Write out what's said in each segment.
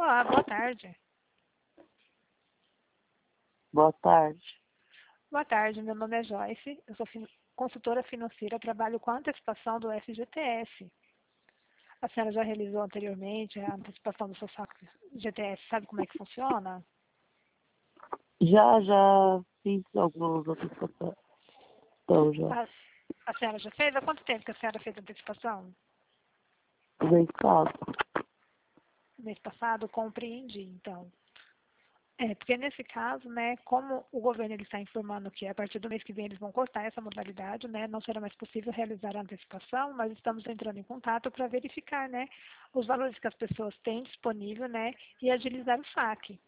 Olá, boa tarde. Boa tarde. Boa tarde, meu nome é Joyce, eu sou consultora financeira, trabalho com a antecipação do FGTS. A senhora já realizou anteriormente a antecipação do seu FGTS, sabe como é que funciona? Já fiz algumas antecipações. Então, já. A senhora já fez? Há quanto tempo que a senhora fez a antecipação? Mês passado. Mês passado, compreendi, então. Porque nesse caso, né, como o governo ele está informando que a partir do mês que vem eles vão cortar essa modalidade, né, não será mais possível realizar a antecipação, mas estamos entrando em contato para verificar, né, os valores que as pessoas têm disponível, né, e agilizar o saque.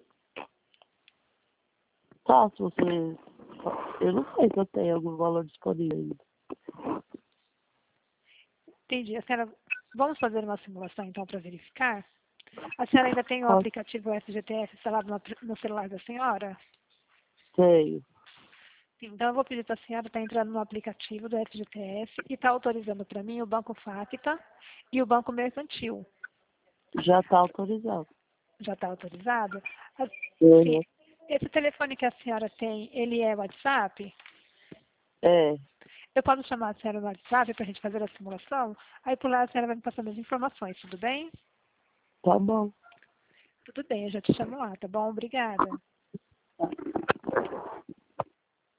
Tá, se você... Eu não sei se eu tenho algum valor disponível ainda. Entendi. A senhora, vamos fazer uma simulação então para verificar? A senhora ainda tem o Pode. aplicativo FGTS instalado no celular da senhora? Tenho. Então, eu vou pedir para a senhora estar entrando no aplicativo do FGTS e estar autorizando para mim o Banco Facta e o Banco Mercantil. Já está autorizado. Já está autorizado? Sim. Uhum. Esse telefone que a senhora tem, ele é WhatsApp? É, Eu posso chamar a senhora no WhatsApp para a gente fazer a simulação? Aí por lá a senhora vai me passando as informações, tudo bem? tá bom. Tudo bem, eu já te chamo lá, tá bom? Obrigada.